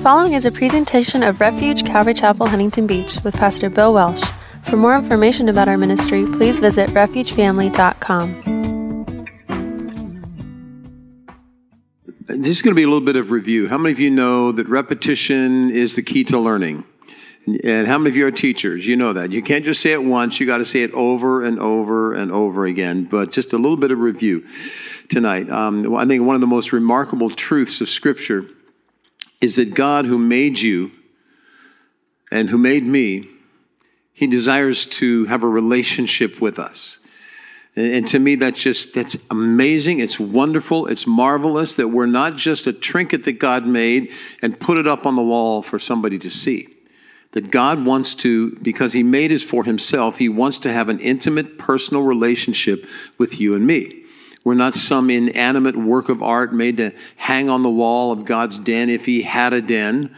following is a presentation of Refuge Calvary Chapel, Huntington Beach with Pastor Bill Welsh. For more information about our ministry, please visit refugefamily.com. This is going to be a little bit of review. How many of you know that repetition is the key to learning? And how many of you are teachers? You know that. You can't just say it once. You got to say it over and over and over again. But just a little bit of review tonight. I think one of the most remarkable truths of Scripture is that God, who made you and who made me, He desires to have a relationship with us. And to me, that's amazing. It's wonderful. It's marvelous that we're not just a trinket that God made and put it up on the wall for somebody to see. That God wants to, because He made us for Himself, He wants to have an intimate, personal relationship with you and me. We're not some inanimate work of art made to hang on the wall of God's den if He had a den.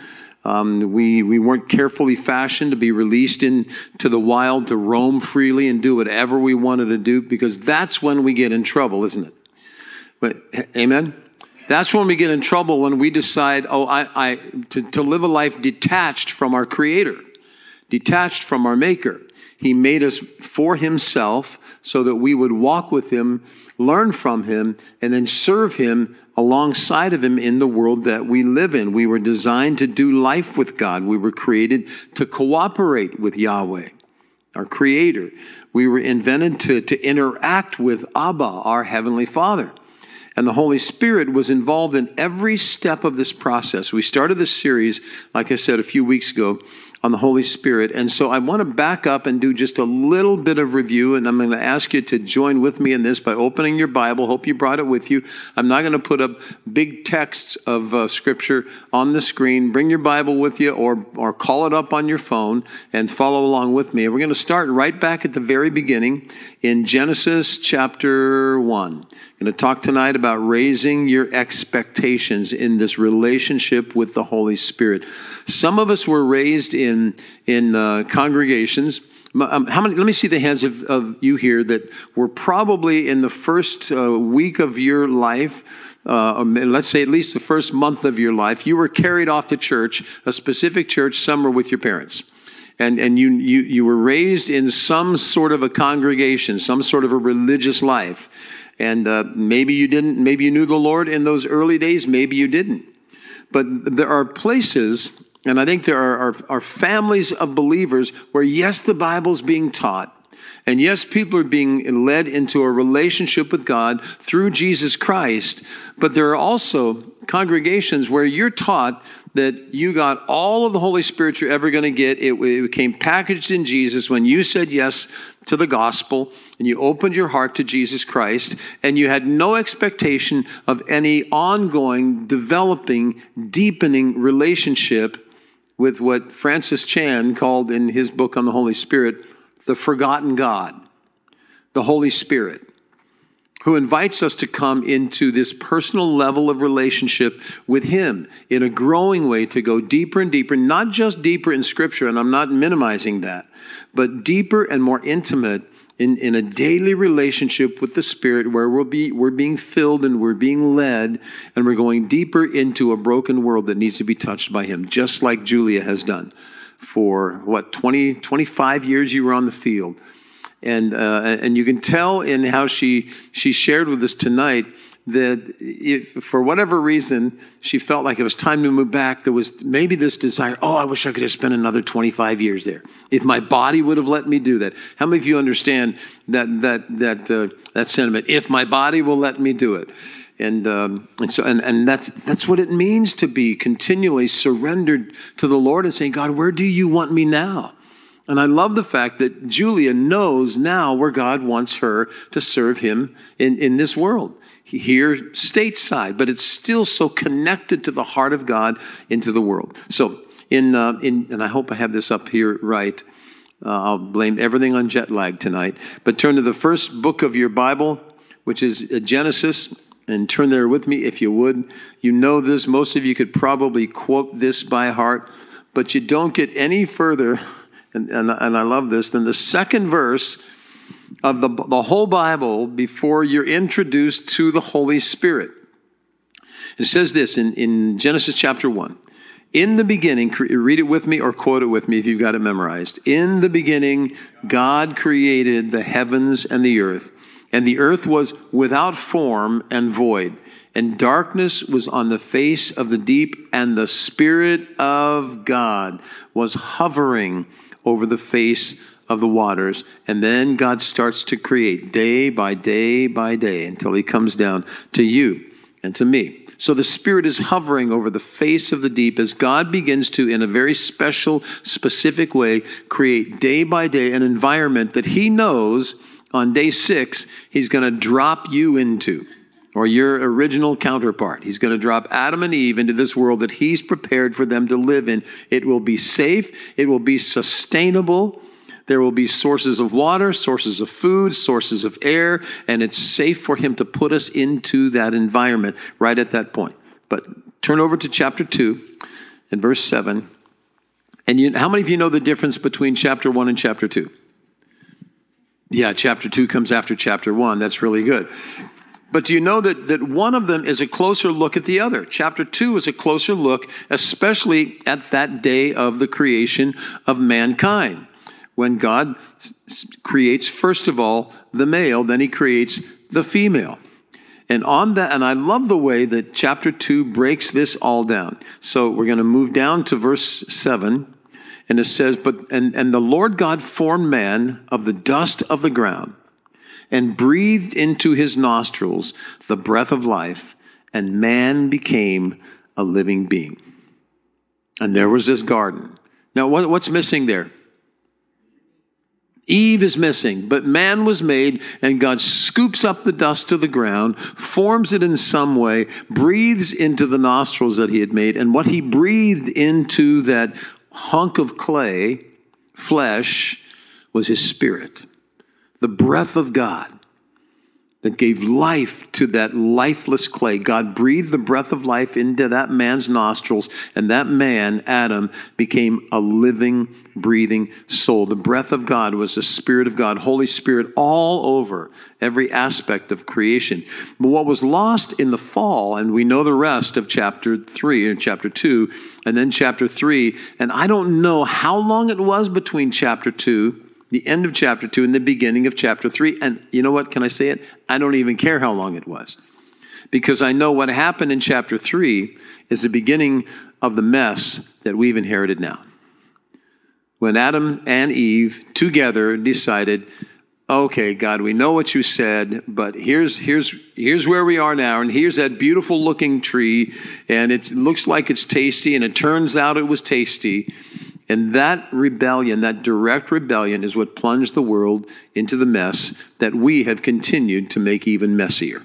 We weren't carefully fashioned to be released into the wild to roam freely and do whatever we wanted to do, because that's when we get in trouble, isn't it? But, amen? That's when we get in trouble, when we decide, to live a life detached from our Creator, detached from our Maker. He made us for Himself so that we would walk with Him, learn from Him, and then serve Him alongside of Him in the world that we live in. We were designed to do life with God. We were created to cooperate with Yahweh, our Creator. We were invented to interact with Abba, our Heavenly Father. And the Holy Spirit was involved in every step of this process. We started this series, like I said, a few weeks ago, on the Holy Spirit. And so I want to back up and do just a little bit of review, and I'm going to ask you to join with me in this by opening your Bible. Hope you brought it with you. I'm not going to put up big texts of Scripture on the screen. Bring your Bible with you, or call it up on your phone and follow along with me. We're going to start right back at the very beginning in Genesis chapter 1. I'm going to talk tonight about raising your expectations in this relationship with the Holy Spirit. Some of us were raised in congregations. How many? Let me see the hands of you here that were probably in the first week of your life, let's say at least the first month of your life, you were carried off to church, a specific church, somewhere with your parents. And you were raised in some sort of a congregation, some sort of a religious life. And maybe you didn't, maybe you knew the Lord in those early days, maybe you didn't. But there are places, and I think there are families of believers where, yes, the Bible's being taught, and yes, people are being led into a relationship with God through Jesus Christ, but there are also congregations where you're taught that you got all of the Holy Spirit you're ever going to get. It came packaged in Jesus when you said yes to the gospel and you opened your heart to Jesus Christ, and you had no expectation of any ongoing, developing, deepening relationship with what Francis Chan called in his book on the Holy Spirit, the forgotten God, the Holy Spirit, who invites us to come into this personal level of relationship with Him in a growing way, to go deeper and deeper, not just deeper in Scripture, and I'm not minimizing that, but deeper and more intimate in a daily relationship with the Spirit, where we're being filled and we're being led, and we're going deeper into a broken world that needs to be touched by Him, just like Julia has done. For 25 years you were on the field. And you can tell in how she shared with us tonight that if, for whatever reason, she felt like it was time to move back, there was maybe this desire, I wish I could have spent another 25 years there. If my body would have let me do that. How many of you understand that sentiment? If my body will let me do it. And that's what it means to be continually surrendered to the Lord and saying, God, where do you want me now? And I love the fact that Julia knows now where God wants her to serve Him in this world. Here, stateside, but it's still so connected to the heart of God into the world. So, and I hope I have this up here right. I'll blame everything on jet lag tonight. But turn to the first book of your Bible, which is Genesis, and turn there with me if you would. You know this. Most of you could probably quote this by heart, but you don't get any further, and I love this, than the second verse of the whole Bible before you're introduced to the Holy Spirit. It says this in Genesis chapter 1. In the beginning, read it with me or quote it with me if you've got it memorized. In the beginning, God created the heavens and the earth was without form and void, and darkness was on the face of the deep, and the Spirit of God was hovering over the face of the waters. And then God starts to create day by day by day until he comes down to you and to me. So the Spirit is hovering over the face of the deep as God begins to, in a very special, specific way, create day by day an environment that he knows on day 6 he's going to drop you into, or your original counterpart. He's going to drop Adam and Eve into this world that he's prepared for them to live in. It will be safe. It will be sustainable. There will be sources of water, sources of food, sources of air, and it's safe for him to put us into that environment right at that point. But turn over to chapter 2 and verse 7. And how many of you know the difference between chapter 1 and chapter 2? Yeah, chapter 2 comes after chapter 1. That's really good. But do you know that one of them is a closer look at the other? Chapter 2 is a closer look, especially at that day of the creation of mankind, when God creates, first of all, the male, then he creates the female. And on that, and I love the way that chapter 2 breaks this all down. So we're going to move down to verse 7. And it says, and the Lord God formed man of the dust of the ground and breathed into his nostrils the breath of life, and man became a living being. And there was this garden. Now, what's missing there? Eve is missing, but man was made, and God scoops up the dust of the ground, forms it in some way, breathes into the nostrils that he had made, and what he breathed into that hunk of clay, flesh, was his spirit. The breath of God that gave life to that lifeless clay. God breathed the breath of life into that man's nostrils, and that man, Adam, became a living, breathing soul. The breath of God was the Spirit of God, Holy Spirit, all over every aspect of creation. But what was lost in the fall, and we know the rest of chapter 3 and chapter 2, and then chapter 3, and I don't know how long it was between chapter 2, the end of chapter 2 and the beginning of chapter 3. And you know what? Can I say it? I don't even care how long it was. Because I know what happened in chapter 3 is the beginning of the mess that we've inherited now. When Adam and Eve together decided, okay, God, we know what you said, but here's where we are now, and here's that beautiful looking tree, and it looks like it's tasty, and it turns out it was tasty. And that rebellion, that direct rebellion, is what plunged the world into the mess that we have continued to make even messier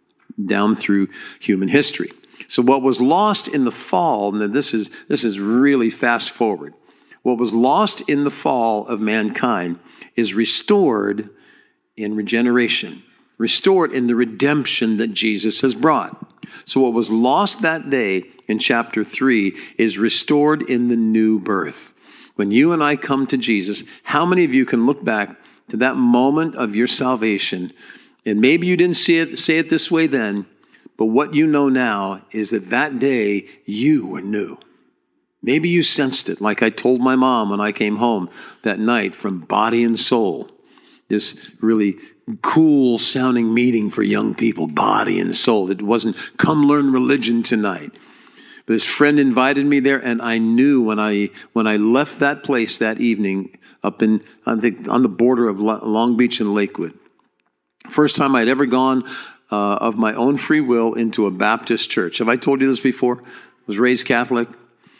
down through human history. So what was lost in the fall, and this is really fast forward, what was lost in the fall of mankind is restored in regeneration, restored in the redemption that Jesus has brought. So what was lost that day in chapter 3 is restored in the new birth. When you and I come to Jesus, how many of you can look back to that moment of your salvation, and maybe you didn't say it this way then, but what you know now is that day you were new. Maybe you sensed it, like I told my mom when I came home that night from Body and Soul, this really cool sounding meeting for young people, Body and Soul. It wasn't come learn religion tonight. But this friend invited me there, and I knew when I left that place that evening up in, I think, on the border of Long Beach and Lakewood, first time I'd ever gone of my own free will into a Baptist church. Have I told you this before? I was raised Catholic,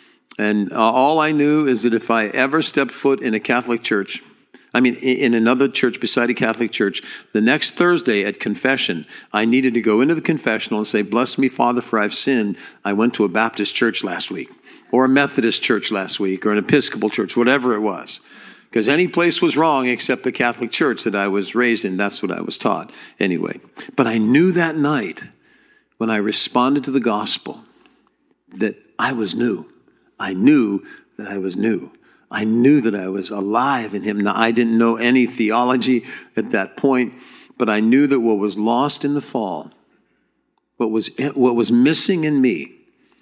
and all I knew is that if I ever stepped foot in a Catholic church, in another church beside a Catholic church, the next Thursday at confession, I needed to go into the confessional and say, "Bless me, Father, for I've sinned. I went to a Baptist church last week, or a Methodist church last week, or an Episcopal church," whatever it was. Because any place was wrong except the Catholic church that I was raised in. That's what I was taught anyway. But I knew that night when I responded to the gospel that I was new. I knew that I was new. I knew that I was alive in him. Now, I didn't know any theology at that point, but I knew that what was lost in the fall, what was missing in me,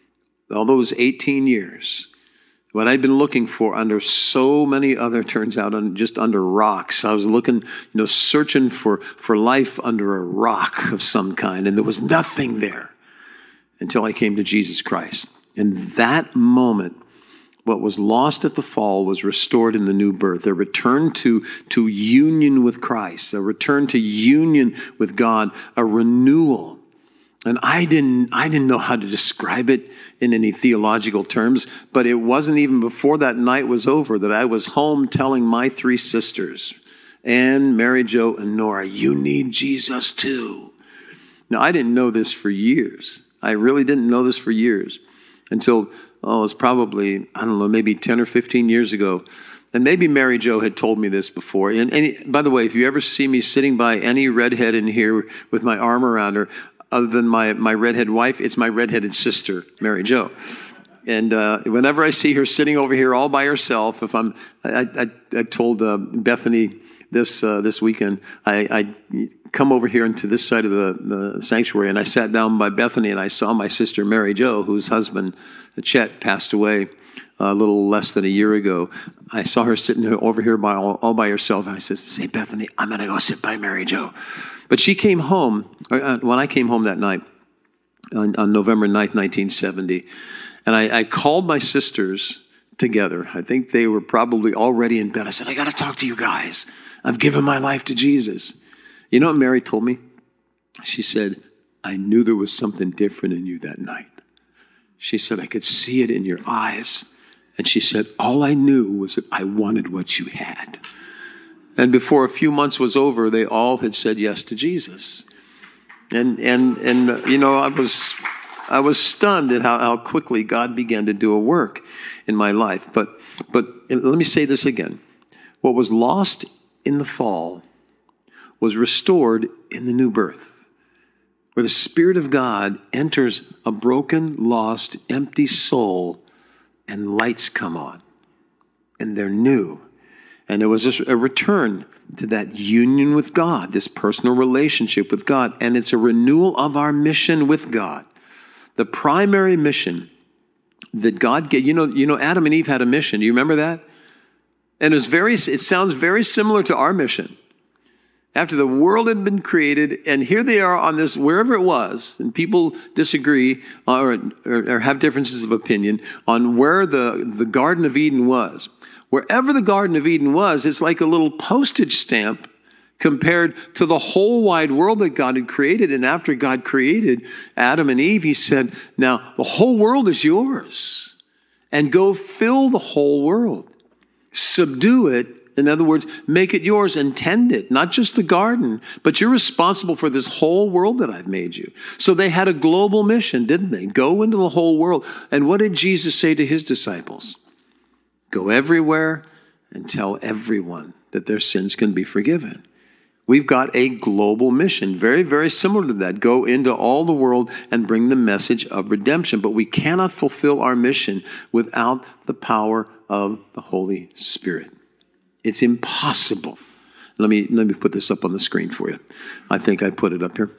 all those 18 years, what I'd been looking for under so many other, turns out, just under rocks. I was looking, searching for life under a rock of some kind, and there was nothing there until I came to Jesus Christ. And that moment, what was lost at the fall was restored in the new birth, a return to union with Christ, a return to union with God, a renewal. And I didn't know how to describe it in any theological terms, but it wasn't even before that night was over that I was home telling my three sisters, Anne, Mary Jo, and Nora, you need Jesus too. Now, I didn't know this for years. I really didn't know this for years until, it was probably, maybe 10 or 15 years ago. And maybe Mary Jo had told me this before. And by the way, if you ever see me sitting by any redhead in here with my arm around her, other than my redhead wife, it's my redheaded sister, Mary Jo. And whenever I see her sitting over here all by herself, I told Bethany this weekend, I come over here into this side of the sanctuary, and I sat down by Bethany, and I saw my sister Mary Jo, whose husband Chet passed away a little less than a year ago. I saw her sitting over here all by herself, and I said, "Hey Bethany, I'm going to go sit by Mary Jo." But she came home, when I came home that night, on November 9th, 1970, and I called my sisters together. I think they were probably already in bed. I said, I got to talk to you guys. I've given my life to Jesus. You know what Mary told me? She said, I knew there was something different in you that night. She said, I could see it in your eyes. And she said, all I knew was that I wanted what you had. And before a few months was over, they all had said yes to Jesus. And I was stunned at how quickly God began to do a work in my life. But let me say this again. What was lost in the fall was restored in the new birth, where the Spirit of God enters a broken, lost, empty soul, and lights come on, and they're new. And it was just a return to that union with God, this personal relationship with God, and it's a renewal of our mission with God. The primary mission that God gave, Adam and Eve had a mission. Do you remember that? And it sounds very similar to our mission. After the world had been created, and here they are on this, wherever it was, and people disagree or have differences of opinion on where the Garden of Eden was. Wherever the Garden of Eden was, it's like a little postage stamp compared to the whole wide world that God had created. And after God created Adam and Eve, he said, now the whole world is yours, and go fill the whole world. Subdue it. In other words, make it yours and tend it. Not just the garden, but you're responsible for this whole world that I've made you. So they had a global mission, didn't they? Go into the whole world. And what did Jesus say to his disciples? Go everywhere and tell everyone that their sins can be forgiven. We've got a global mission, very, very similar to that. Go into all the world and bring the message of redemption. But we cannot fulfill our mission without the power of the Holy Spirit. It's impossible. Let me put this up on the screen for you. I think I put it up here.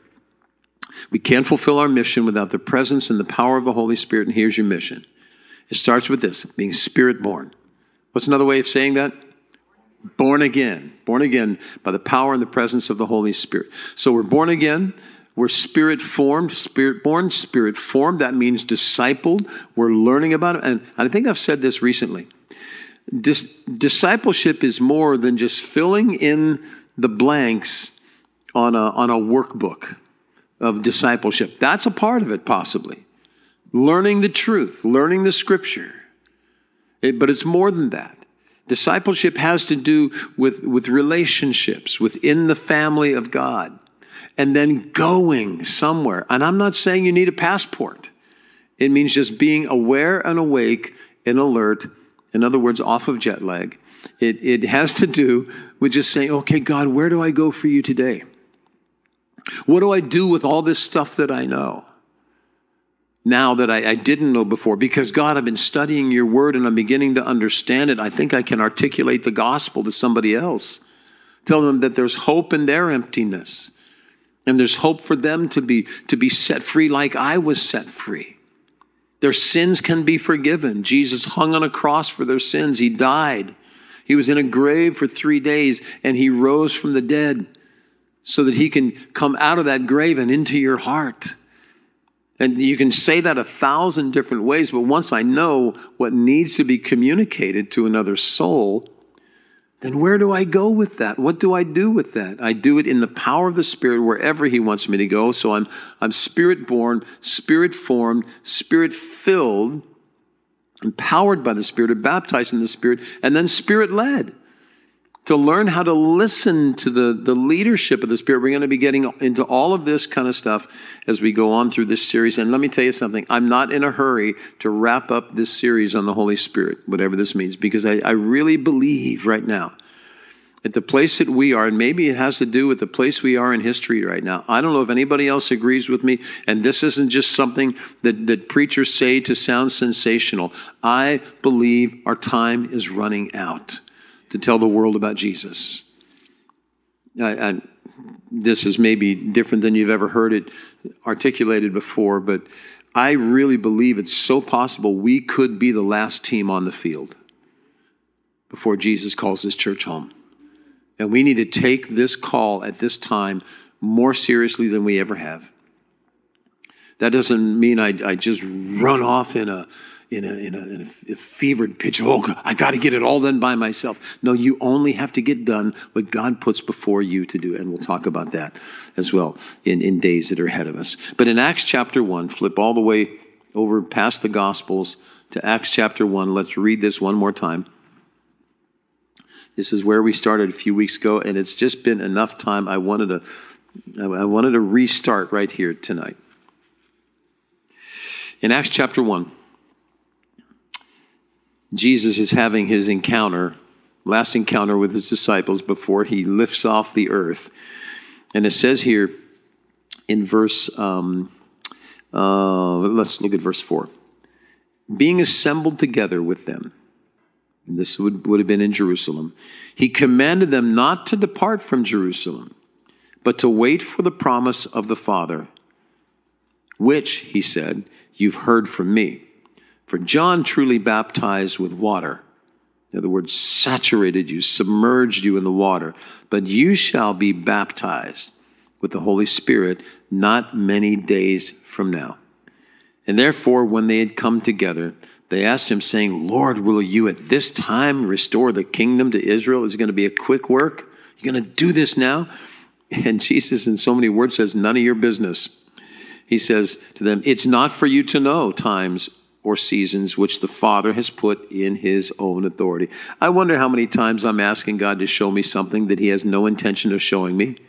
We can't fulfill our mission without the presence and the power of the Holy Spirit, and here's your mission. It starts with this, being Spirit-born. What's another way of saying that? Born again. Born again by the power and the presence of the Holy Spirit. So we're born again. We're Spirit-formed, Spirit-born, Spirit-formed. That means discipled. We're learning about it. And I think I've said this recently. Discipleship is more than just filling in the blanks on a workbook of discipleship. That's a part of it, possibly. Learning the truth, learning the scripture. But it's more than that. Discipleship has to do with relationships within the family of God, and then going somewhere. And I'm not saying you need a passport. It means just being aware and awake and alert. In other words, off of jet lag. It has to do with just saying, okay, God, where do I go for you today? What do I do with all this stuff that I know now that I didn't know before? Because, God, I've been studying your word and I'm beginning to understand it. I think I can articulate the gospel to somebody else. Tell them that there's hope in their emptiness. And there's hope for them to be set free like I was set free. Their sins can be forgiven. Jesus hung on a cross for their sins. He died. He was in a grave for 3 days, and he rose from the dead so that he can come out of that grave and into your heart. And you can say that 1,000 different ways, but once I know what needs to be communicated to another soul, then where do I go with that? What do I do with that? I do it in the power of the Spirit wherever he wants me to go. So I'm Spirit-born, Spirit-formed, Spirit-filled, empowered by the Spirit, baptized in the Spirit, and then Spirit-led. To learn how to listen to the leadership of the Spirit. We're going to be getting into all of this kind of stuff as we go on through this series. And let me tell you something. I'm not in a hurry to wrap up this series on the Holy Spirit, whatever this means, because I really believe right now at the place that we are, and maybe it has to do with the place we are in history right now. I don't know if anybody else agrees with me, and this isn't just something that preachers say to sound sensational. I believe our time is running out to tell the world about Jesus. This is maybe different than you've ever heard it articulated before, but I really believe it's so possible we could be the last team on the field before Jesus calls his church home. And we need to take this call at this time more seriously than we ever have. That doesn't mean I just run off in a fevered pitch. Oh, I got to get it all done by myself. No, you only have to get done what God puts before you to do. And we'll talk about that as well in days that are ahead of us. But in Acts chapter 1, flip all the way over past the Gospels to Acts chapter 1. Let's read this one more time. This is where we started a few weeks ago, and it's just been enough time. I wanted to restart right here tonight. In Acts chapter 1, Jesus is having his last encounter with his disciples before he lifts off the earth. And it says here in verse, let's look at verse 4. Being assembled together with them, and this would have been in Jerusalem, he commanded them not to depart from Jerusalem, but to wait for the promise of the Father, which, he said, you've heard from me. For John truly baptized with water. In other words, saturated you, submerged you in the water. But you shall be baptized with the Holy Spirit not many days from now. And therefore, when they had come together, they asked him, saying, Lord, will you at this time restore the kingdom to Israel? Is it going to be a quick work? You're going to do this now? And Jesus, in so many words, says, none of your business. He says to them, it's not for you to know times or seasons which the Father has put in his own authority. I wonder how many times I'm asking God to show me something that he has no intention of showing me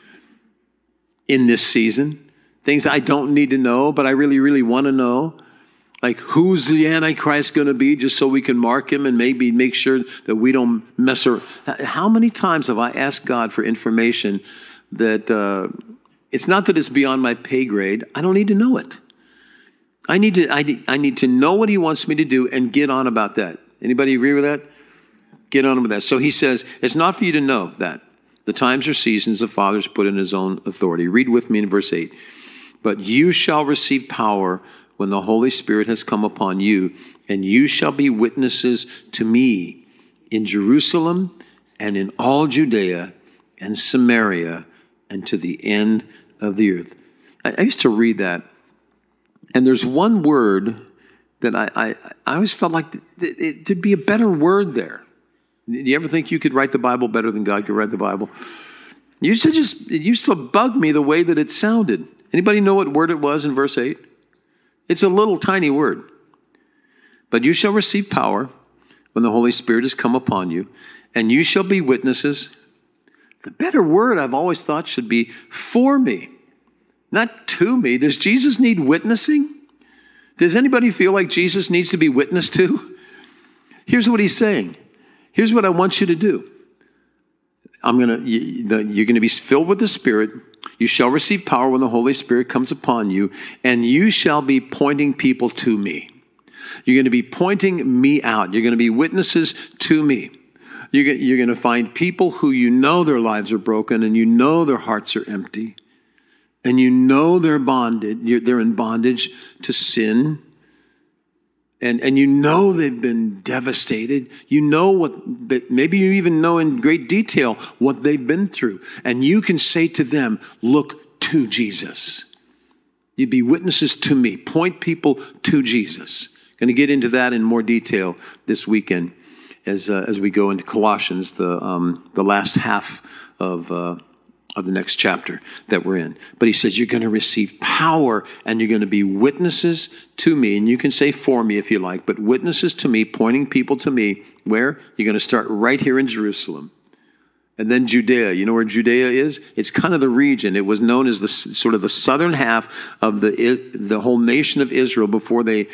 in this season. Things I don't need to know, but I really, really want to know. Like, who's the Antichrist going to be, just so we can mark him and maybe make sure that we don't mess around. How many times have I asked God for information that it's not that it's beyond my pay grade. I don't need to know it. I need to know what he wants me to do and get on about that. Anybody agree with that? Get on with that. So he says, it's not for you to know that. The times or seasons the Father's put in his own authority. Read with me in verse 8. But you shall receive power when the Holy Spirit has come upon you, and you shall be witnesses to me in Jerusalem and in all Judea and Samaria and to the end of the earth. I used to read that. And there's one word that I always felt like there'd be a better word there. Do you ever think you could write the Bible better than God could write the Bible? It used to bug me the way that it sounded. Anybody know what word it was in verse 8? It's a little tiny word. But you shall receive power when the Holy Spirit has come upon you, and you shall be witnesses. The better word I've always thought should be for me. Not to me. Does Jesus need witnessing? Does anybody feel like Jesus needs to be witnessed to? Here's what he's saying. Here's what I want you to do. You're going to be filled with the Spirit. You shall receive power when the Holy Spirit comes upon you, and you shall be pointing people to me. You're going to be pointing me out. You're going to be witnesses to me. You're going to find people who you know their lives are broken, and you know their hearts are empty. And you know they're in bondage to sin and you know they've been devastated. You know maybe you even know in great detail what they've been through. And you can say to them, look to Jesus. You'd be witnesses to me. Point people to Jesus. Going to get into that in more detail this weekend as we go into Colossians, the last half of the next chapter that we're in. But he says, you're going to receive power and you're going to be witnesses to me. And you can say for me if you like, but witnesses to me, pointing people to me. Where? You're going to start right here in Jerusalem. And then Judea. You know where Judea is? It's kind of the region. It was known as the sort of the southern half of the whole nation of Israel before they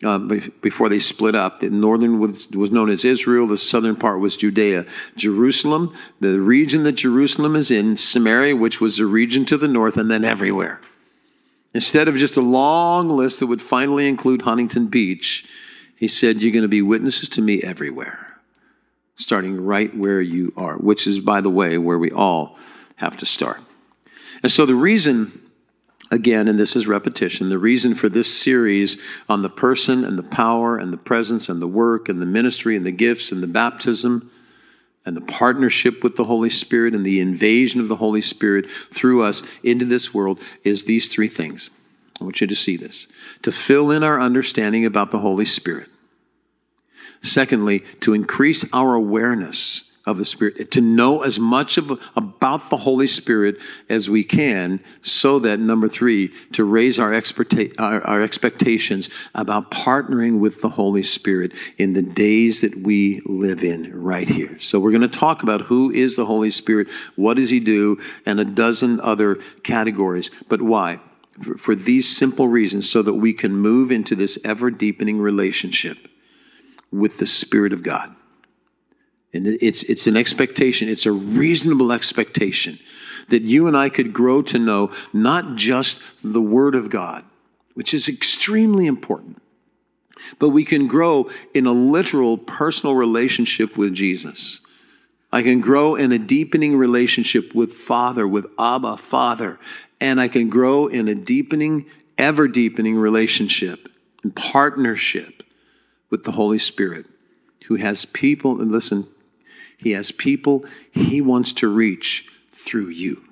split up. The northern was known as Israel. The southern part was Judea. Jerusalem, the region that Jerusalem is in, Samaria, which was the region to the north, and then everywhere. Instead of just a long list that would finally include Huntington Beach, he said, you're going to be witnesses to me everywhere, starting right where you are, which is, by the way, where we all have to start. And so the reason, again, and this is repetition, the reason for this series on the person and the power and the presence and the work and the ministry and the gifts and the baptism and the partnership with the Holy Spirit and the invasion of the Holy Spirit through us into this world is these three things. I want you to see this. To fill in our understanding about the Holy Spirit. Secondly, to increase our awareness of the Spirit, to know as much about the Holy Spirit as we can, so that, number three, to raise our expectations about partnering with the Holy Spirit in the days that we live in right here. So we're going to talk about who is the Holy Spirit, what does he do, and a dozen other categories. But why? For these simple reasons, so that we can move into this ever-deepening relationship with the Spirit of God. And it's an expectation, it's a reasonable expectation that you and I could grow to know not just the Word of God, which is extremely important, but we can grow in a literal personal relationship with Jesus. I can grow in a deepening relationship with Father, with Abba, Father, and I can grow in a deepening, ever-deepening relationship and partnership with the Holy Spirit, who has people, and listen, he has people he wants to reach through you.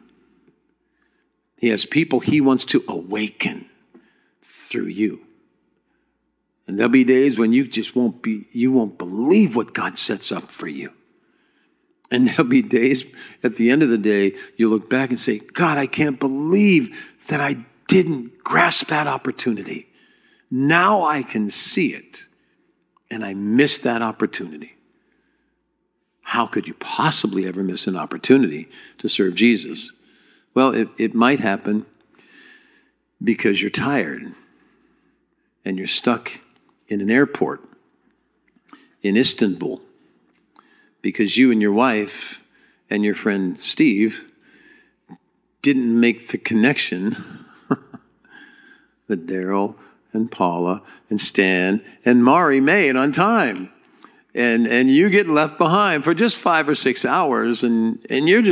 He has people he wants to awaken through you. And there'll be days when you won't believe what God sets up for you. And there'll be days at the end of the day, you look back and say, God, I can't believe that I didn't grasp that opportunity. Now I can see it. And I missed that opportunity. How could you possibly ever miss an opportunity to serve Jesus? Well, it might happen because you're tired and you're stuck in an airport in Istanbul because you and your wife and your friend Steve didn't make the connection that Daryl and Paula and Stan and Mari made on time. And you get left behind for just 5 or 6 hours, and you're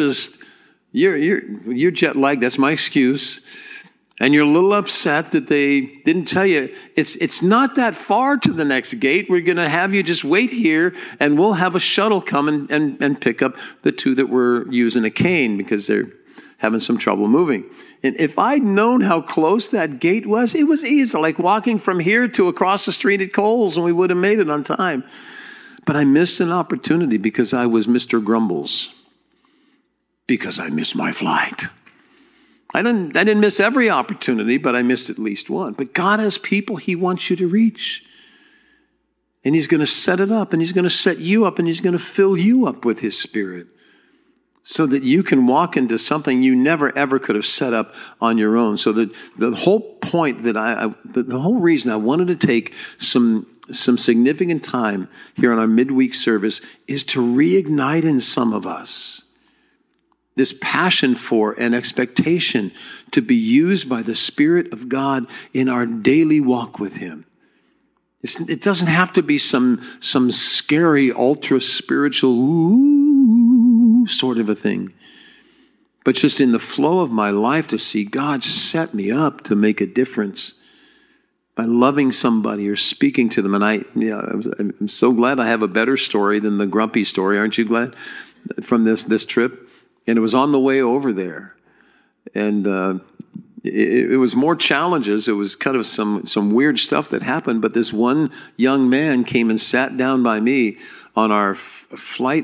jet lagged. That's my excuse. And you're a little upset that they didn't tell you it's not that far to the next gate. We're going to have you just wait here, and we'll have a shuttle come and pick up the two that were using a cane because they're having some trouble moving. And if I'd known how close that gate was, it was easy, like walking from here to across the street at Kohl's, and we would have made it on time. But I missed an opportunity because I was Mr. Grumbles, because I missed my flight. I didn't miss every opportunity, but I missed at least one. But God has people he wants you to reach. And he's going to set it up, and he's going to set you up, and he's going to fill you up with his Spirit so that you can walk into something you never, ever could have set up on your own. So that the whole point that the whole reason I wanted to take some significant time here on our midweek service is to reignite in some of us this passion for and expectation to be used by the Spirit of God in our daily walk with him. It doesn't have to be some scary, ultra-spiritual sort of a thing, but just in the flow of my life to see God set me up to make a difference by loving somebody or speaking to them. And I'm so glad I have a better story than the grumpy story. Aren't you glad? From this trip. And it was on the way over there. And it was more challenges. It was kind of some weird stuff that happened. But this one young man came and sat down by me on our flight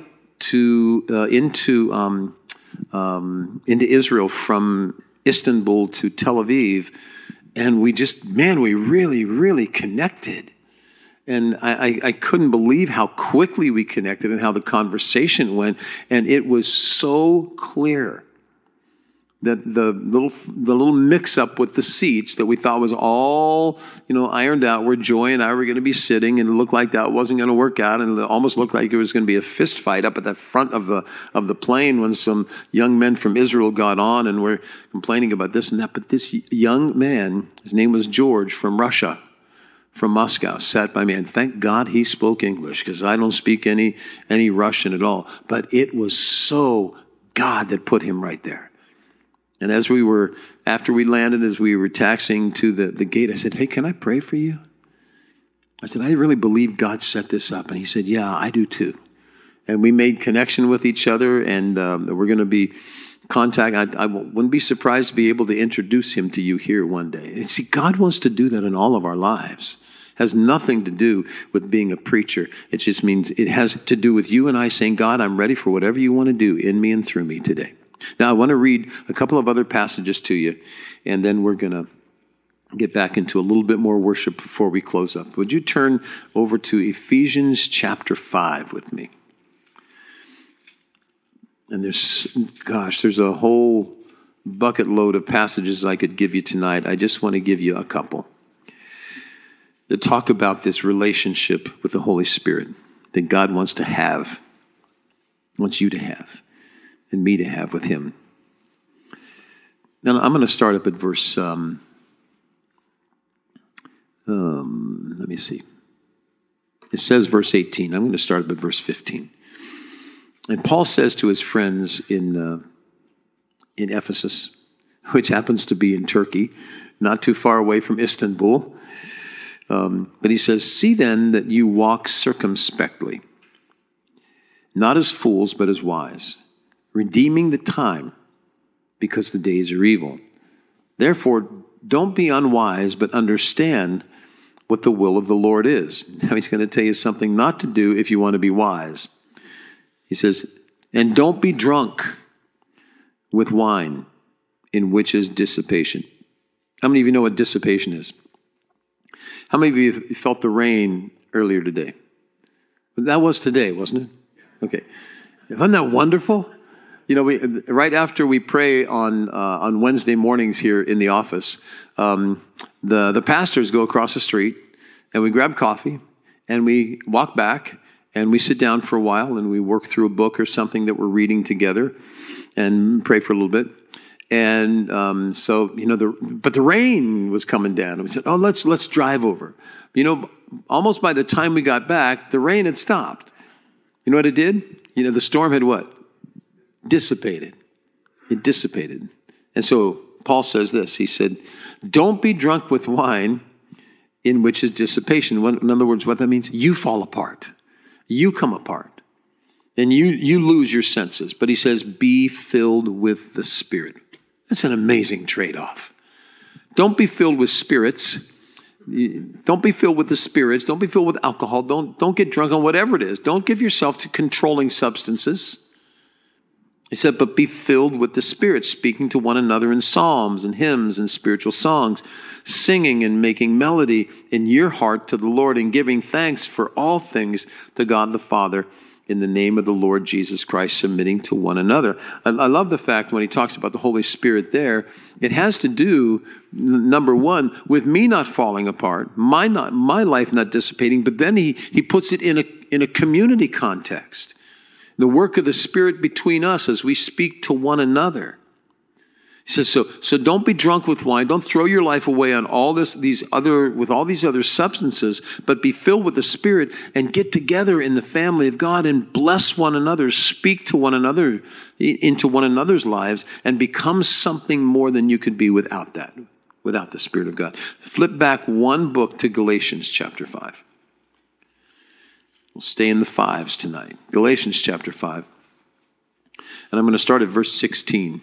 into Israel from Istanbul to Tel Aviv. And we really, really connected. And I couldn't believe how quickly we connected and how the conversation went. And it was so clear that the little mix-up with the seats that we thought was all, ironed out, where Joy and I were going to be sitting, and it looked like that wasn't going to work out, and it almost looked like it was going to be a fist fight up at the front of the plane when some young men from Israel got on and were complaining about this and that. But this young man, his name was George, from Russia, from Moscow, sat by me, and thank God he spoke English, because I don't speak any Russian at all. But it was so God that put him right there. And after we landed, as we were taxiing to the gate, I said, "Hey, can I pray for you?" I said, "I really believe God set this up." And he said, "Yeah, I do too." And we made connection with each other, and we're going to be contact. I wouldn't be surprised to be able to introduce him to you here one day. And see, God wants to do that in all of our lives. It has nothing to do with being a preacher. It just means it has to do with you and I saying, "God, I'm ready for whatever you want to do in me and through me today." Now, I want to read a couple of other passages to you, and then we're going to get back into a little bit more worship before we close up. Would you turn over to Ephesians chapter 5 with me? And there's a whole bucket load of passages I could give you tonight. I just want to give you a couple that talk about this relationship with the Holy Spirit that God wants you to have, and me to have with him. Now, I'm going to start up at verse, let me see. It says verse 18. I'm going to start up at verse 15. And Paul says to his friends in Ephesus, which happens to be in Turkey, not too far away from Istanbul, but he says, "See then that you walk circumspectly, not as fools, but as wise, redeeming the time, because the days are evil. Therefore, don't be unwise, but understand what the will of the Lord is." Now he's going to tell you something not to do if you want to be wise. He says, "And don't be drunk with wine, in which is dissipation." How many of you know what dissipation is? How many of you felt the rain earlier today? That was today, wasn't it? Okay. Isn't that wonderful? Right after we pray on Wednesday mornings here in the office, the pastors go across the street, and we grab coffee, and we walk back, and we sit down for a while, and we work through a book or something that we're reading together, and pray for a little bit. And but the rain was coming down, and we said, "Oh, let's drive over." Almost by the time we got back, the rain had stopped. You know what it did? The storm had what? Dissipated. It dissipated. And so Paul says this. He said, "Don't be drunk with wine, in which is dissipation." In other words, what that means, you fall apart. You come apart. And you lose your senses. But he says, "Be filled with the Spirit." That's an amazing trade-off. Don't be filled with spirits. Don't be filled with the spirits. Don't be filled with alcohol. Don't get drunk on whatever it is. Don't give yourself to controlling substances. He said, "But be filled with the Spirit, speaking to one another in psalms and hymns and spiritual songs, singing and making melody in your heart to the Lord, and giving thanks for all things to God the Father in the name of the Lord Jesus Christ, submitting to one another." I love the fact when he talks about the Holy Spirit there, it has to do, number one, with me not falling apart, my life not dissipating, but then he puts it in a community context. The work of the Spirit between us as we speak to one another. He says, so don't be drunk with wine. Don't throw your life away on all these other substances, but be filled with the Spirit and get together in the family of God and bless one another, speak to one another, into one another's lives, and become something more than you could be without that. without the Spirit of God. Flip back one book to Galatians chapter 5. We'll stay in the fives tonight. Galatians chapter 5. And I'm going to start at verse 16.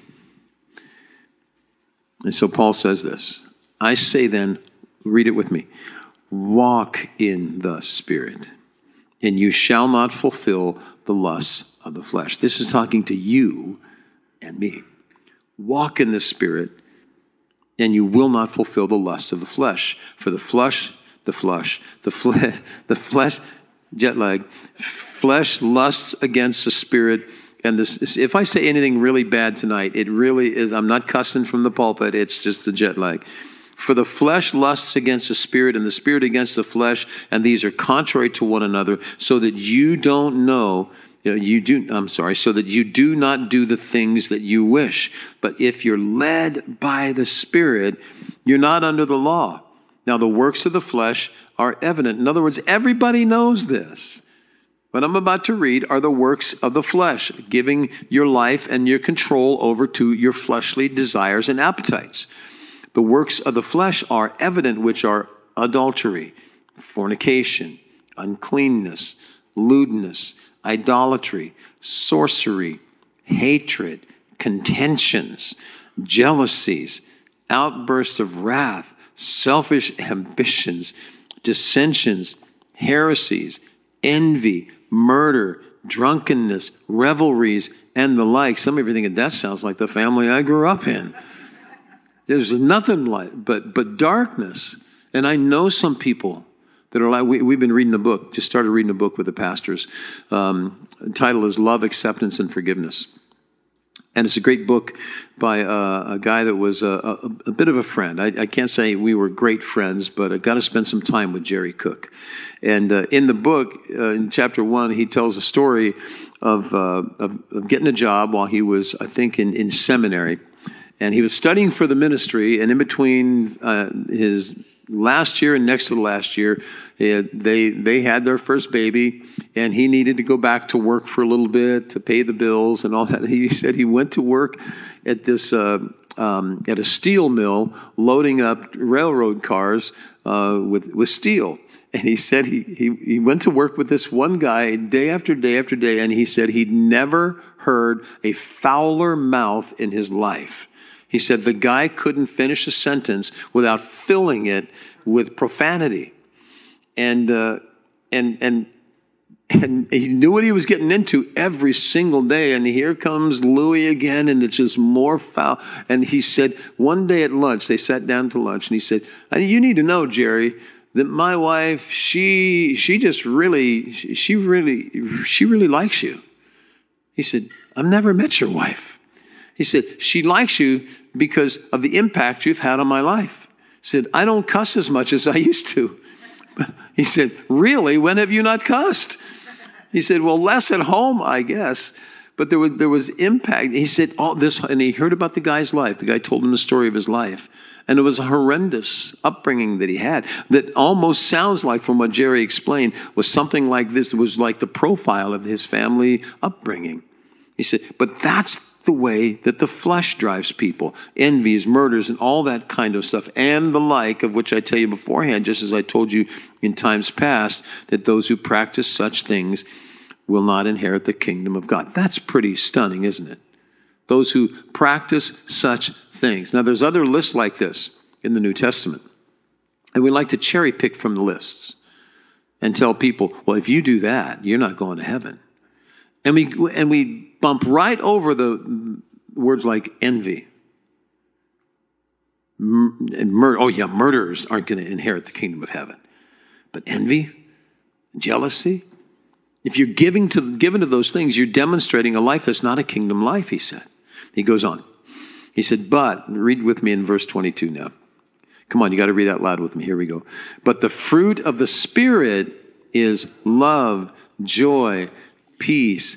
And so Paul says this, I say then, read it with me, walk in the Spirit, and you shall not fulfill the lusts of the flesh. This is talking to you and me. Walk in the Spirit, and you will not fulfill the lust of the flesh. For the flesh, jet lag, flesh lusts against the Spirit. And this, if I say anything really bad tonight, it really is, I'm not cussing from the pulpit, it's just the jet lag. For the flesh lusts against the Spirit, and the Spirit against the flesh, and these are contrary to one another, so that you don't know, so that you do not do the things that you wish. But if you're led by the Spirit, you're not under the law. Now the works of the flesh are evident. In other words, everybody knows this. What I'm about to read are the works of the flesh, giving your life and your control over to your fleshly desires and appetites. The works of the flesh are evident, which are adultery, fornication, uncleanness, lewdness, idolatry, sorcery, hatred, contentions, jealousies, outbursts of wrath, selfish ambitions, dissensions, heresies, envy, murder, drunkenness, revelries, and the like. Some of you are thinking, that sounds like the family I grew up in. There's nothing like but darkness. And I know some people that are like, we've been reading a book, just started reading a book with the pastors. The title is Love, Acceptance, and Forgiveness. And it's a great book by a guy that was a bit of a friend. I can't say we were great friends, but I got to spend some time with Jerry Cook. And in the book, in chapter 1, he tells a story of getting a job while he was, I think, in seminary. And he was studying for the ministry, and in between his last year and next to the last year, they had their first baby, and he needed to go back to work for a little bit to pay the bills and all that. He said he went to work at this at a steel mill, loading up railroad cars with steel. And he said he went to work with this one guy day after day after day, and he said he'd never heard a fouler mouth in his life. He said the guy couldn't finish a sentence without filling it with profanity. And he knew what he was getting into every single day. And here comes Louis again, and it's just more foul. And he said one day at lunch, they sat down to lunch, and he said, you need to know, Jerry, that my wife, she really likes you. He said, I've never met your wife. He said, she likes you because of the impact you've had on my life. He said, I don't cuss as much as I used to. He said, really? When have you not cussed? He said, well, less at home, I guess. But there was impact. He said, all this, and he heard about the guy's life. The guy told him the story of his life. And it was a horrendous upbringing that he had that almost sounds like, from what Jerry explained, was something like this. It was like the profile of his family upbringing. He said, but that's the way that the flesh drives people. Envies, murders, and all that kind of stuff, and the like, of which I tell you beforehand, just as I told you in times past, that those who practice such things will not inherit the kingdom of God. That's pretty stunning, isn't it? Those who practice such things. Now, there's other lists like this in the New Testament. And we like to cherry pick from the lists and tell people, well, if you do that, you're not going to heaven. And we bump right over the words like envy and murder. Oh yeah, murderers aren't going to inherit the kingdom of heaven. But envy, jealousy, if you're given to those things, you're demonstrating a life that's not a kingdom life, he said. He goes on. He said, but, read with me in verse 22 now. Come on, you got to read out loud with me. Here we go. But the fruit of the Spirit is love, joy, peace.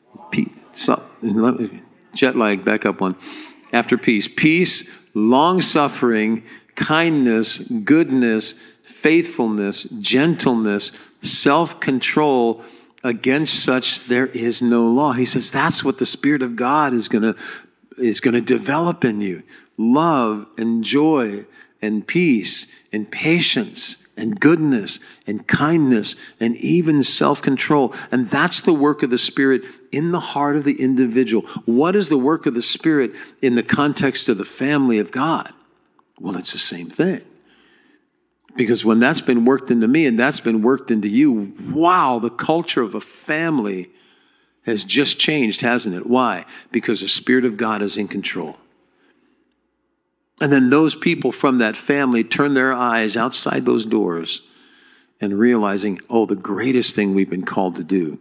Jet lag, back up one. After peace. Peace, long-suffering, kindness, goodness, faithfulness, gentleness, self-control. Against such there is no law. He says that's what the Spirit of God is going to develop in you. Love and joy and peace and patience and goodness and kindness and even self-control. And that's the work of the Spirit in the heart of the individual. What is the work of the Spirit in the context of the family of God? Well, it's the same thing. Because when that's been worked into me and that's been worked into you, wow, the culture of a family has just changed, hasn't it? Why? Because the Spirit of God is in control. And then those people from that family turn their eyes outside those doors and realizing, oh, the greatest thing we've been called to do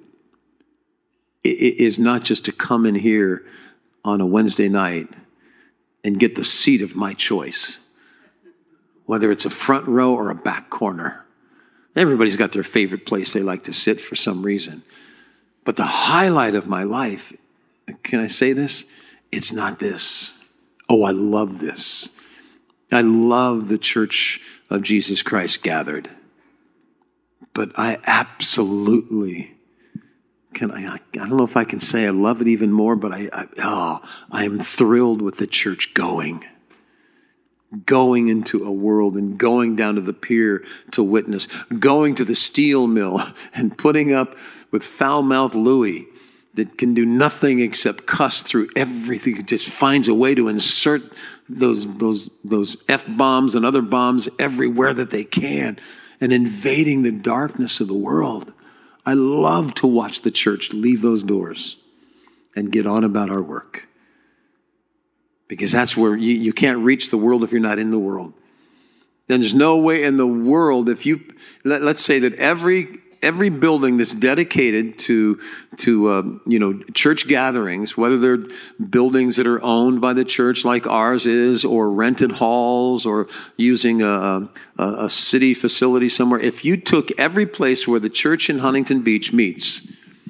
is not just to come in here on a Wednesday night and get the seat of my choice, whether it's a front row or a back corner. Everybody's got their favorite place they like to sit for some reason. But the highlight of my life, can I say this? It's not this. Oh, I love this. I love the Church of Jesus Christ gathered. But I absolutely, I don't know if I can say I love it even more, but I am thrilled with the church going into a world and going down to the pier to witness, going to the steel mill and putting up with foul-mouthed Louis that can do nothing except cuss through everything. It just finds a way to insert those F-bombs and other bombs everywhere that they can and invading the darkness of the world. I love to watch the church leave those doors and get on about our work. Because that's where you can't reach the world if you're not in the world. Then there's no way in the world let's say that every building that's dedicated to church gatherings, whether they're buildings that are owned by the church like ours is, or rented halls, or using a city facility somewhere, if you took every place where the church in Huntington Beach meets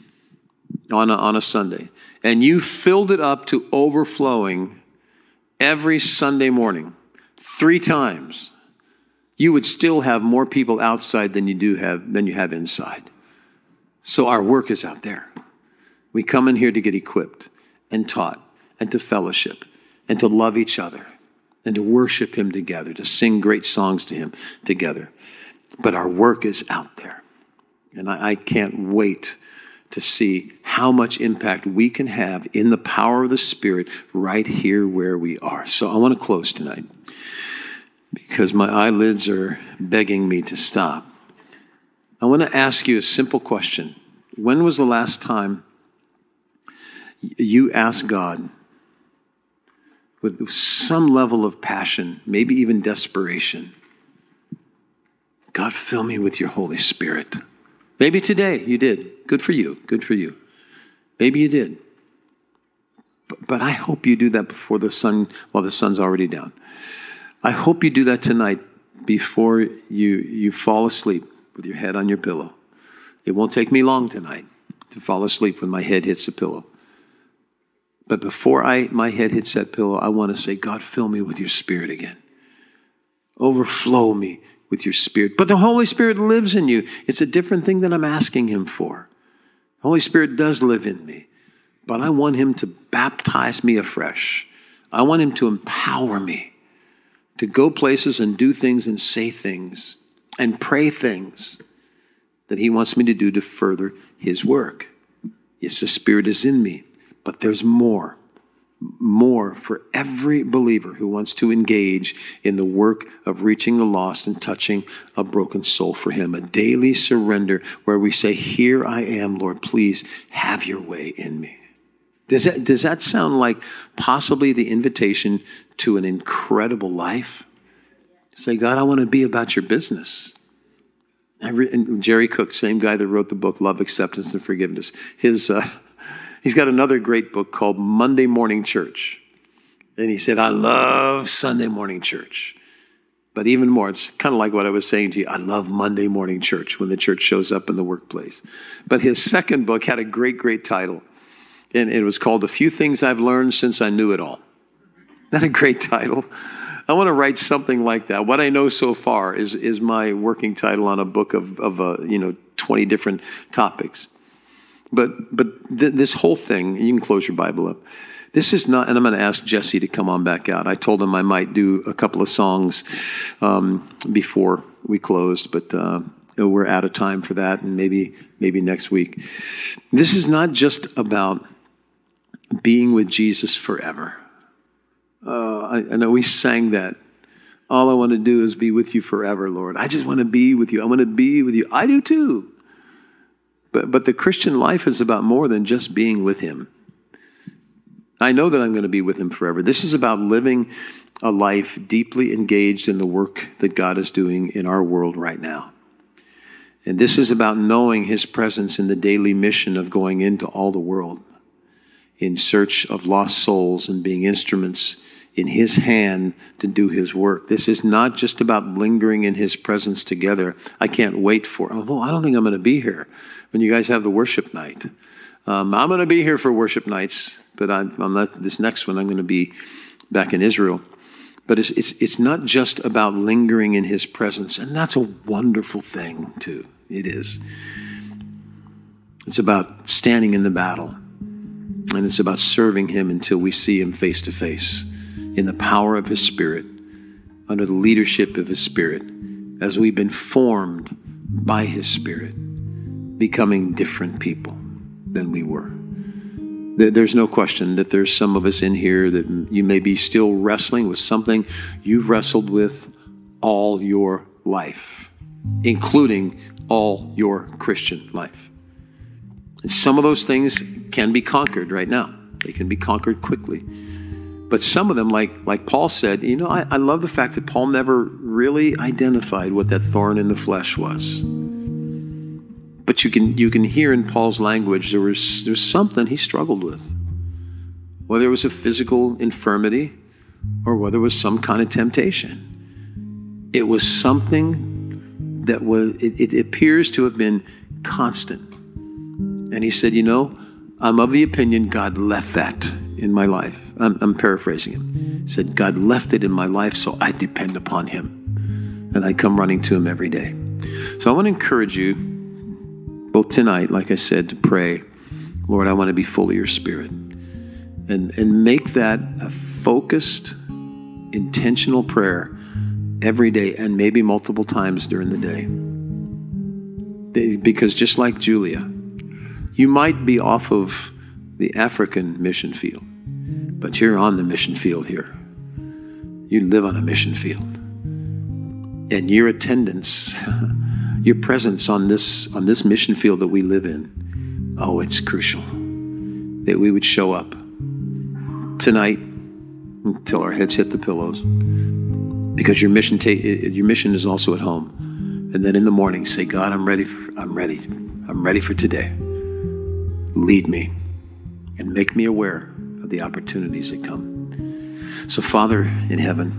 on a Sunday and you filled it up to overflowing every Sunday morning, 3 times, you would still have more people outside than you have inside. So our work is out there. We come in here to get equipped and taught and to fellowship and to love each other and to worship Him together, to sing great songs to Him together. But our work is out there. And I can't wait to see how much impact we can have in the power of the Spirit right here where we are. So I want to close tonight because my eyelids are begging me to stop. I want to ask you a simple question. When was the last time you asked God with some level of passion, maybe even desperation, God, fill me with your Holy Spirit? Maybe today you did. Good for you. Good for you. Maybe you did. But I hope you do that before the sun's already down. I hope you do that tonight before you fall asleep with your head on your pillow. It won't take me long tonight to fall asleep when my head hits the pillow. But before my head hits that pillow, I want to say, God, fill me with your Spirit again. Overflow me with your Spirit. But the Holy Spirit lives in you. It's a different thing that I'm asking Him for. The Holy Spirit does live in me, but I want Him to baptize me afresh. I want Him to empower me to go places and do things and say things and pray things that He wants me to do to further His work. Yes, the Spirit is in me, but there's more for every believer who wants to engage in the work of reaching the lost and touching a broken soul for Him. A daily surrender where we say, here I am, Lord, please have your way in me. Does that sound like possibly the invitation to an incredible life? Say, God, I want to be about your business. And Jerry Cook, same guy that wrote the book, Love, Acceptance, and Forgiveness. He's got another great book called Monday Morning Church. And he said, I love Sunday morning church. But even more, it's kind of like what I was saying to you. I love Monday morning church when the church shows up in the workplace. But his second book had a great, great title. And it was called A Few Things I've Learned Since I Knew It All. Isn't that a great title? I want to write something like that. What I know so far is my working title on a book of 20 different topics. But this whole thing, you can close your Bible up. This is not, and I'm going to ask Jesse to come on back out. I told him I might do a couple of songs before we closed, but we're out of time for that, and maybe next week. This is not just about being with Jesus forever. I know we sang that. All I want to do is be with you forever, Lord. I just want to be with you. I want to be with you. I do too. But the Christian life is about more than just being with him. I know that I'm going to be with him forever. This is about living a life deeply engaged in the work that God is doing in our world right now. And this is about knowing his presence in the daily mission of going into all the world in search of lost souls and being instruments in his hand to do his work. This is not just about lingering in his presence together. I can't wait although I don't think I'm going to be here when you guys have the worship night. I'm going to be here for worship nights, but I'm not, this next one I'm going to be back in Israel. But it's not just about lingering in his presence, and that's a wonderful thing too. It is. It's about standing in the battle, and it's about serving him until we see him face to face in the power of his Spirit, under the leadership of his Spirit, as we've been formed by his Spirit, becoming different people than we were. There's no question that there's some of us in here that you may be still wrestling with something you've wrestled with all your life, including all your Christian life. And some of those things can be conquered right now. They can be conquered quickly. But some of them, like Paul said, I love the fact that Paul never really identified what that thorn in the flesh was. But you can hear in Paul's language there's something he struggled with. Whether it was a physical infirmity or whether it was some kind of temptation. It was something that it appears to have been constant. And he said, I'm of the opinion God left that in my life. I'm paraphrasing him. He said, God left it in my life, so I depend upon him. And I come running to him every day. So I want to encourage you, both tonight, like I said, to pray, Lord, I want to be full of your Spirit. And make that a focused, intentional prayer every day, and maybe multiple times during the day. Because just like Julia, you might be off of the African mission field, but you're on the mission field here. You live on a mission field. And your attendance, your presence on this mission field that we live in, it's crucial that we would show up tonight until our heads hit the pillows, because your mission is also at home. And then in the morning, say, God, I'm ready for today. Lead me and make me aware of the opportunities that come. So, Father in heaven,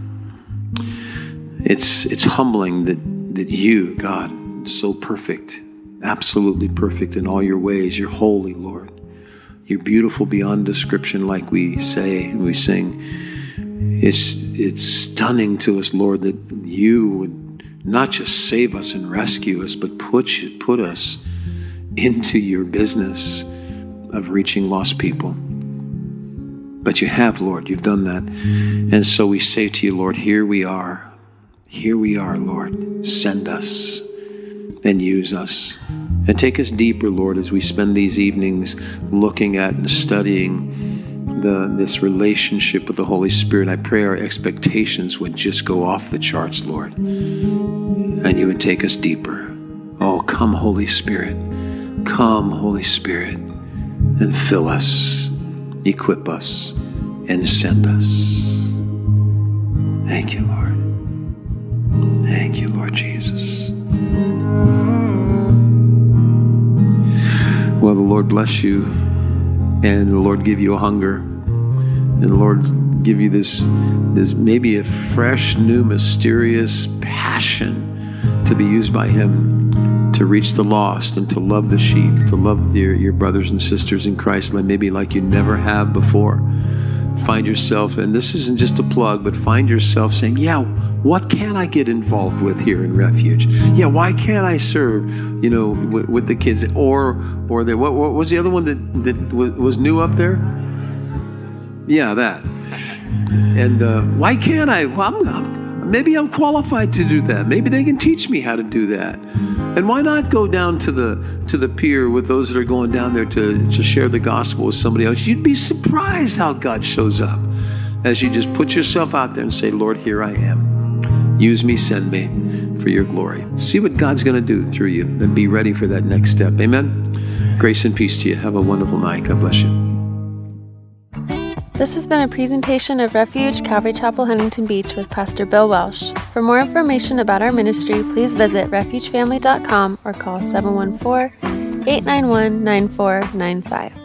it's humbling that you, God, so perfect, absolutely perfect in all your ways. You're holy, Lord. You're beautiful beyond description, like we say and we sing. It's stunning to us, Lord, that you would not just save us and rescue us, but put us into your business of reaching lost people. But you have, Lord, you've done that. And so we say to you, Lord, here we are. Here we are, Lord. Send us and use us. And take us deeper, Lord, as we spend these evenings looking at and studying this relationship with the Holy Spirit. I pray our expectations would just go off the charts, Lord, and you would take us deeper. Oh, come, Holy Spirit. Come, Holy Spirit, and fill us, equip us, and send us. Thank you, Lord. Thank you, Lord Jesus. Well, the Lord bless you, and the Lord give you a hunger, and the Lord give you this maybe a fresh, new, mysterious passion to be used by Him to reach the lost and to love the sheep, to love your brothers and sisters in Christ, maybe like you never have before. Find yourself, and this isn't just a plug, but find yourself saying, yeah, what can I get involved with here in Refuge? Yeah, why can't I serve, with the kids? Or what was the other one that was new up there? Yeah, that. And why can't I? Well, maybe I'm qualified to do that. Maybe they can teach me how to do that. And why not go down to the pier with those that are going down there to share the gospel with somebody else? You'd be surprised how God shows up as you just put yourself out there and say, Lord, here I am. Use me, send me for your glory. See what God's going to do through you. Then be ready for that next step. Amen. Grace and peace to you. Have a wonderful night. God bless you. This has been a presentation of Refuge Calvary Chapel, Huntington Beach with Pastor Bill Welsh. For more information about our ministry, please visit refugefamily.com or call 714-891-9495.